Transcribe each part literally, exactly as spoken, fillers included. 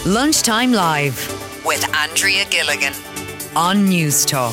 Lunchtime Live with Andrea Gilligan on News Talk.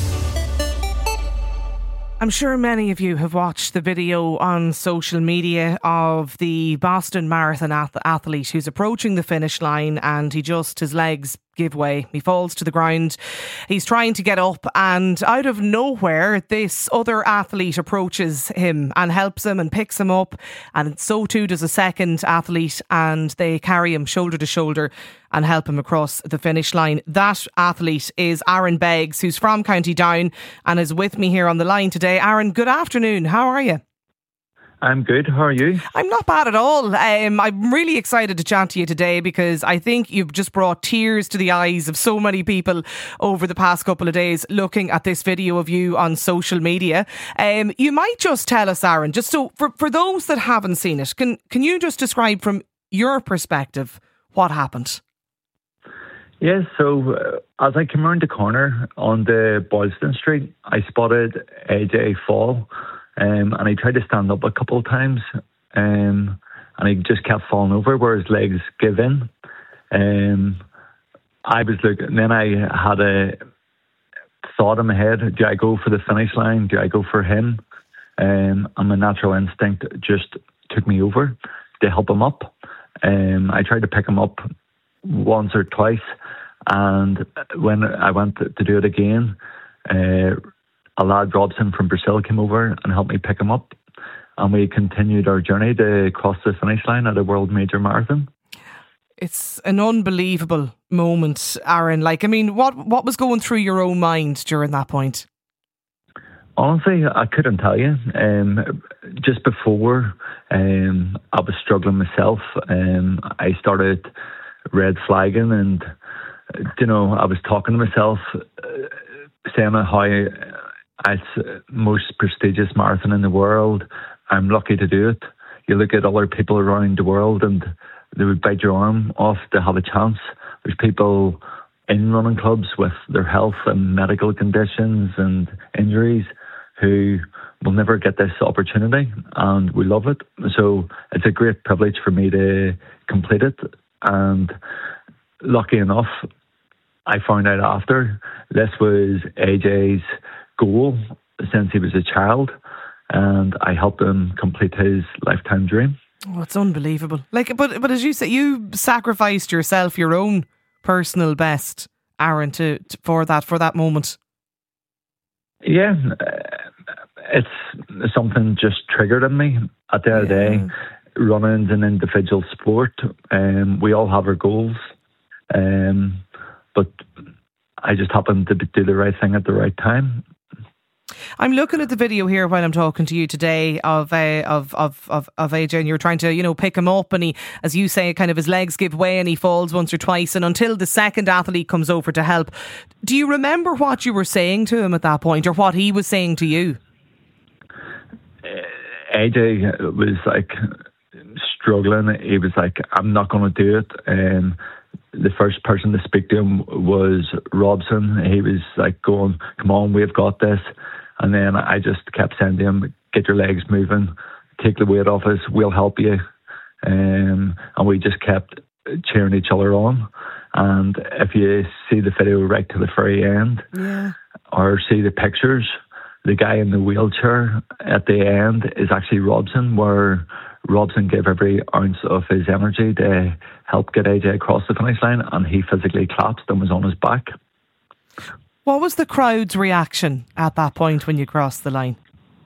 I'm sure many of you have watched the video on social media of the Boston Marathon ath- athlete who's approaching the finish line and he just, his legs give way. He falls to the ground. He's trying to get up and out of nowhere, this other athlete approaches him and helps him and picks him up. And so too does a second athlete, and they carry him shoulder to shoulder and help him across the finish line. That athlete is Aaron Beggs, who's from County Down and is with me here on the line today. Aaron, good afternoon. How are you? I'm good. How are you? I'm not bad at all. Um, I'm really excited to chat to you today because I think you've just brought tears to the eyes of so many people over the past couple of days looking at this video of you on social media. Um, you might just tell us, Aaron, just so for, for those that haven't seen it, can, can you just describe from your perspective what happened? Yes, so uh, as I came around the corner on the Boylston Street, I spotted A J fall. Um, and he tried to stand up a couple of times, um, and he just kept falling over where his legs give in. Um, I was looking, and then I had a thought in my head: do I go for the finish line? Do I go for him? Um, and my natural instinct just took me over to help him up. Um, I tried to pick him up once or twice, and when I went to do it again, uh, a lad, Robson from Brazil, came over and helped me pick him up. And we continued our journey to cross the finish line at a world major marathon. It's an unbelievable moment, Aaron. Like, I mean, what, what was going through your own mind during that point? Honestly, I couldn't tell you. Um, just before, um, I was struggling myself. Um, I started red flagging and, you know, I was talking to myself, uh, saying how it's the most prestigious marathon in the world. I'm lucky to do it. You look at other people around the world and they would bite your arm off to have a chance. There's people in running clubs with their health and medical conditions and injuries who will never get this opportunity, and we love it. So it's a great privilege for me to complete it. And lucky enough, I found out after this was A J's goal since he was a child, and I helped him complete his lifetime dream. Oh, it's unbelievable. Like, but but as you say, you sacrificed yourself, your own personal best, Aaron, to, to for that for that moment. Yeah, it's something just triggered in me. At the end of the day, running's an individual sport, and um, we all have our goals. Um, but I just happened to do the right thing at the right time. I'm looking at the video here while I'm talking to you today of uh, of of of of A J, and you're trying to, you know, pick him up, and he, as you say, kind of his legs give way and he falls once or twice, and until the second athlete comes over to help. Do you remember what you were saying to him at that point, or what he was saying to you? A J was like struggling. He was like, "I'm not going to do it." Um, the first person to speak to him was Robson. He was like going, "Come on, we've got this." And then I just kept saying to him, "Get your legs moving, take the weight off us, we'll help you." Um, and we just kept cheering each other on. And if you see the video right to the very end, yeah. or see the pictures, the guy in the wheelchair at the end is actually Robson, where Robson gave every ounce of his energy to help get A J across the finish line, and he physically collapsed and was on his back. What was the crowd's reaction at that point when you crossed the line?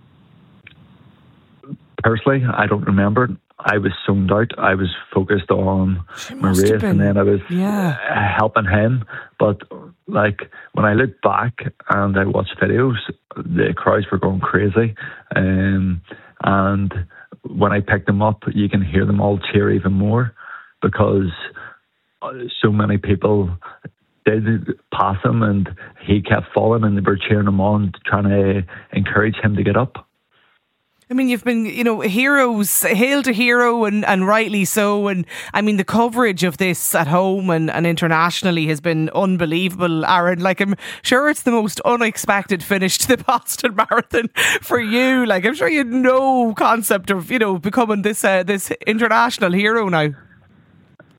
Personally, I don't remember. I was zoned out. I was focused on my race, and then I was yeah. helping him. But like when I look back and I watch videos, the crowds were going crazy. Um, and when I picked them up, you can hear them all cheer even more because so many people did pass him and he kept falling, and they were cheering him on, trying to encourage him to get up. I mean, you've been, you know, heroes, hailed a hero, and, and rightly so. And I mean, the coverage of this at home and, and internationally has been unbelievable, Aaron. Like, I'm sure it's the most unexpected finish to the Boston Marathon for you. Like, I'm sure you had no concept of, you know, becoming this uh, this international hero now.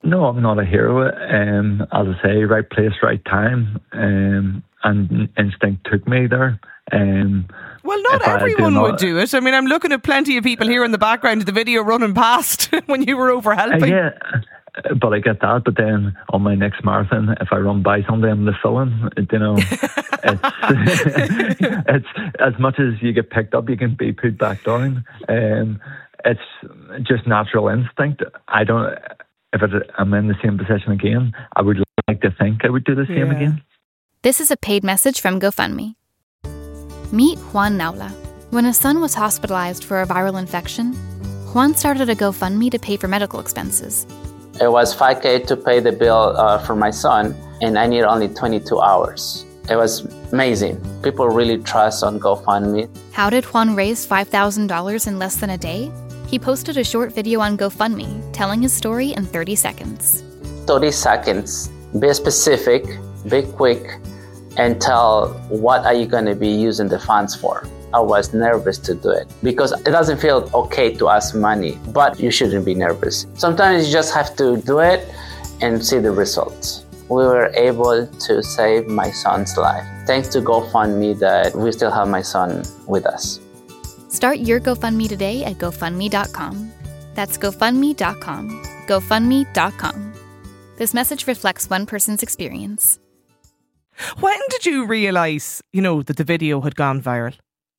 No, I'm not a hero. Um, as I say, right place, right time, um, and instinct took me there. Um, well, not everyone not, would do it. I mean, I'm looking at plenty of people here in the background of the video running past when you were over helping. Uh, yeah, but I get that. But then on my next marathon, if I run by somebody, I'm the villain. You know, it's, it's as much as you get picked up, you can be put back down. Um, it's just natural instinct. I don't. If it, I'm in the same position again, I would like to think I would do the same yeah. again. This is a paid message from GoFundMe. Meet Juan Naula. When his son was hospitalized for a viral infection, Juan started a GoFundMe to pay for medical expenses. It was five K to pay the bill uh, for my son, and I needed only twenty-two hours. It was amazing. People really trust on GoFundMe. How did Juan raise five thousand dollars in less than a day? He posted a short video on GoFundMe telling his story in thirty seconds. thirty seconds. Be specific, be quick, and tell what are you going to be using the funds for. I was nervous to do it because it doesn't feel okay to ask money, but you shouldn't be nervous. Sometimes you just have to do it and see the results. We were able to save my son's life. Thanks to GoFundMe that we still have my son with us. Start your GoFundMe today at GoFundMe dot com. That's GoFundMe dot com. GoFundMe dot com. This message reflects one person's experience. When did you realise, you know, that the video had gone viral?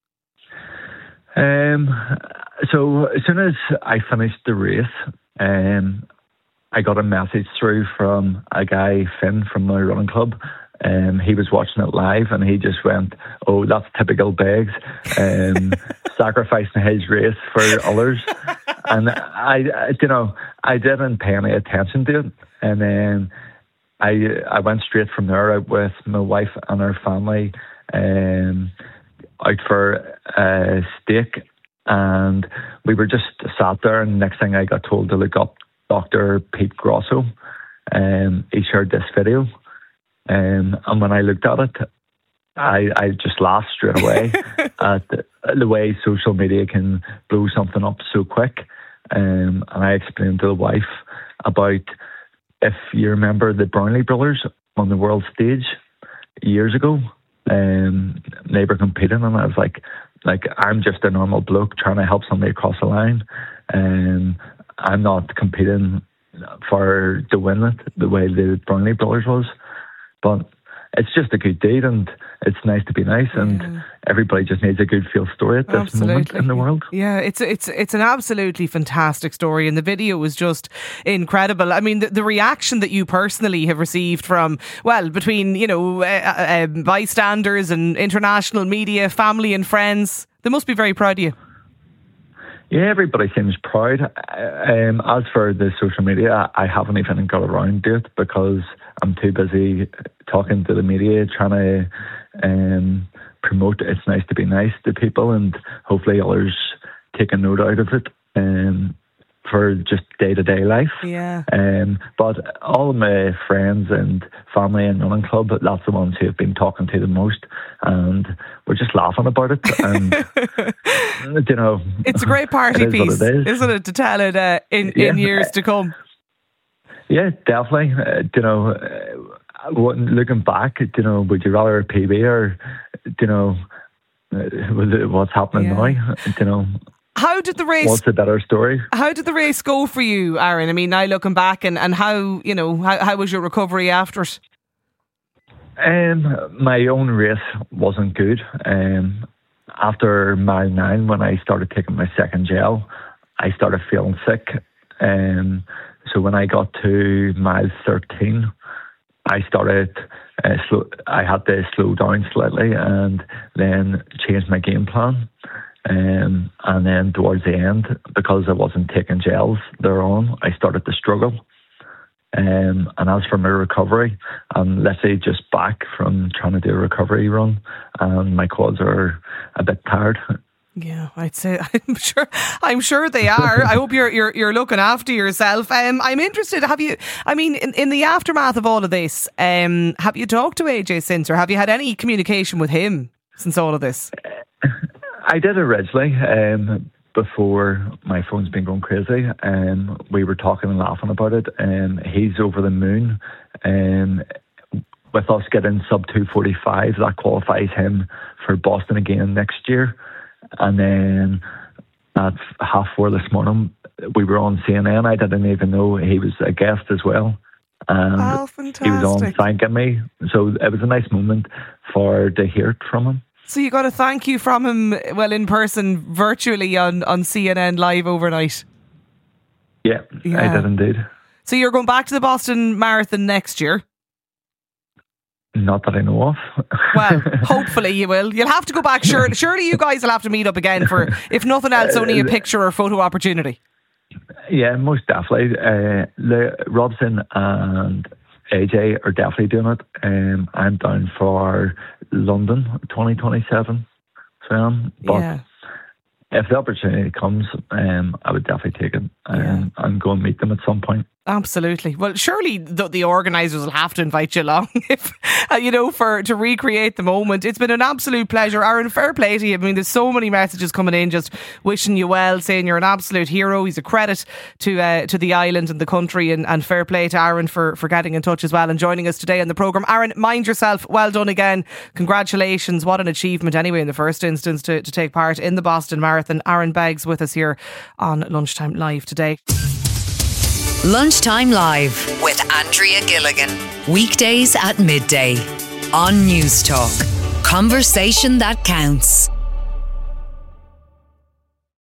Um, so as soon as I finished the race, um, I got a message through from a guy, Finn, from my running club. Um, he was watching it live and he just went, "Oh, that's typical Beggs, um, sacrificing his race for others." And I, I, you know, I didn't pay any attention to it. And then I, I went straight from there out with my wife and her family, um, out for a steak, and we were just sat there. And next thing I got told to look up Doctor Pete Grosso. Um, he shared this video. Um, and when I looked at it, I, I just laughed straight away at the, the way social media can blow something up so quick. Um, and I explained to the wife about, if you remember the Brownlee brothers on the world stage years ago, um, they were competing, and I was like, like I'm just a normal bloke trying to help somebody across the line. Um, I'm not competing for to win it the way the Brownlee brothers was. But it's just a good deed, and it's nice to be nice, and yeah. everybody just needs a good feel story at this absolutely. moment in the world. Yeah, it's it's it's an absolutely fantastic story, and the video was just incredible. I mean, the, the reaction that you personally have received from, well, between, you know, uh, uh, bystanders and international media, family and friends, they must be very proud of you. Yeah, everybody seems proud. Um, as for the social media, I haven't even got around to it because I'm too busy talking to the media, trying to um, promote It's Nice to Be Nice to people, and hopefully others take a note out of it um, for just day-to-day life. Yeah. Um, but all of my friends and family and running club, that's the ones who have been talking to the most, and we're just laughing about it. And you know, it's a great party piece, is. isn't it, to tell it uh, in yeah. in years to come? Yeah, definitely. Uh, you know, uh, looking back, you know, would you rather a P B or, you know, uh, what's happening yeah. now? You know. How did the race... What's a better story? How did the race go for you, Aaron? I mean, now looking back, and, and how, you know, how, how was your recovery after it? Um, my own race wasn't good. Um, after mile nine, when I started taking my second gel, I started feeling sick. Um, so when I got to mile thirteen, I started... Uh, slow, I had to slow down slightly and then change my game plan. Um, and then towards the end, because I wasn't taking gels thereon, I started to struggle. Um, and as for my recovery, I'm literally just back from trying to do a recovery run, and my quads are a bit tired. Yeah, I'd say I'm sure. I'm sure they are. I hope you're you're you're looking after yourself. Um, I'm interested. Have you? I mean, in, in the aftermath of all of this, um, have you talked to A J since, or have you had any communication with him since all of this? I did originally, um, before my phone's been going crazy, um, we were talking and laughing about it. Um, he's over the moon. Um, with us getting sub two forty-five, that qualifies him for Boston again next year. And then at half four this morning, we were on C N N. I didn't even know he was a guest as well. And oh, fantastic. He was on thanking me. So it was a nice moment for to hear it from him. So you got a thank you from him, well, in person, virtually on, on C N N Live overnight. Yeah, yeah, I did indeed. So you're going back to the Boston Marathon next year? Not that I know of. Well, hopefully you will. You'll have to go back. Surely, surely you guys will have to meet up again for, if nothing else, only a picture or photo opportunity. Yeah, most definitely. Uh, Le- Robson and A J are definitely doing it. Um, I'm down for London twenty twenty-seven. So, um, but yeah. if the opportunity comes, um, I would definitely take it um, yeah. and go and meet them at some point. Absolutely. Well, surely the, the organisers will have to invite you along, if uh, you know, for to recreate the moment. It's been an absolute pleasure. Aaron, fair play to you. I mean, there's so many messages coming in, just wishing you well, saying you're an absolute hero. He's a credit to uh, to the island and the country, and, and fair play to Aaron for, for getting in touch as well and joining us today on the programme. Aaron, mind yourself. Well done again. Congratulations. What an achievement anyway in the first instance to, to take part in the Boston Marathon. Aaron Beggs with us here on Lunchtime Live today. Lunchtime Live with Andrea Gilligan. Weekdays at midday on News Talk. Conversation that counts.